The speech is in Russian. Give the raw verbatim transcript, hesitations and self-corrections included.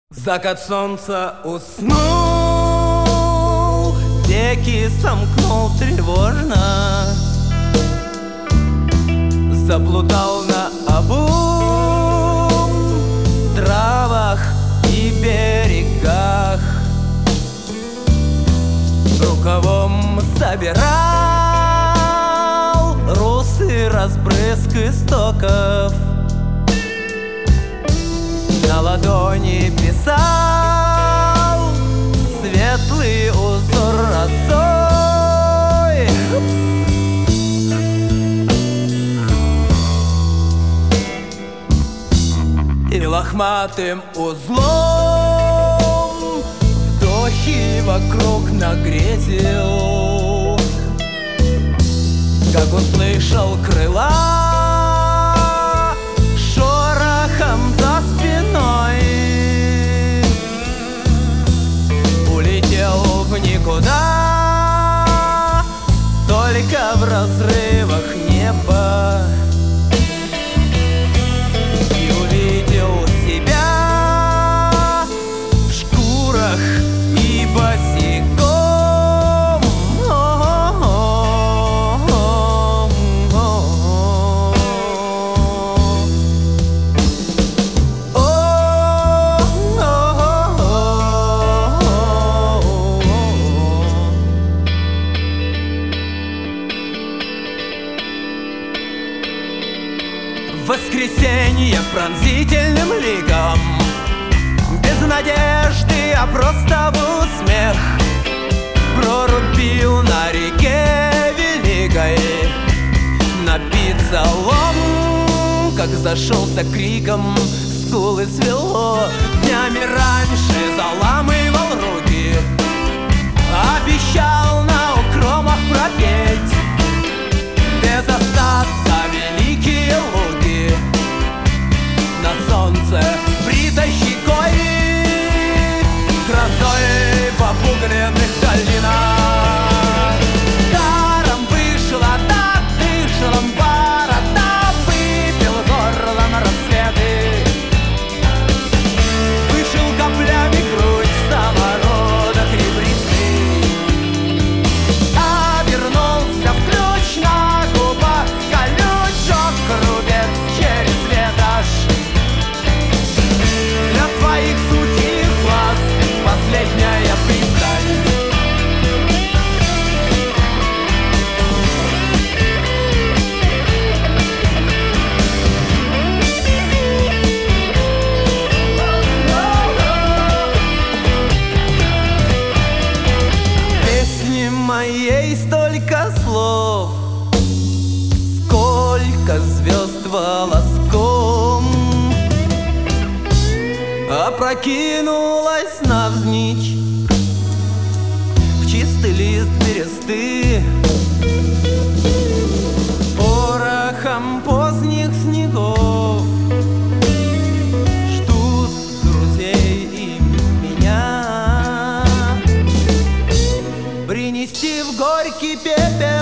Закат солнца уснул, веки сомкнул тревожно, заплутал на обум в травах и берегах, рукавом собирал русый разбрызг истоков, на ладони писал светлый узор росой. И лохматым узлом вдохи вокруг нагрезил, как услышал крыла шорохом за спиной, улетел в никуда, только в разрывах неба, и увидел себя в шкурах и босиком. Воскресенье пронзительным ликом, без надежды, а просто был смех, прорубил на реке великой, напиться лом, как зашелся криком, скулы свело, днями раньше заламывал руки, обещал на укромах пропеть без остатка великие луги, на солнце бритой щекой, грозой в обугленных долинах. Даром вышла, так дышалом борода, выпил горло на рассветы, вышел каплями грудь самородок ребристый, обернулся в ключ на губах, колючок рубец через ветошь. Для твоих сухих глаз последняя пристань. Песни моей столько слов, сколько звезд волоском, опрокинулась навзничь в чистый лист бересты, порохом поздних снегов ждут друзей и меня, принести в горький пепел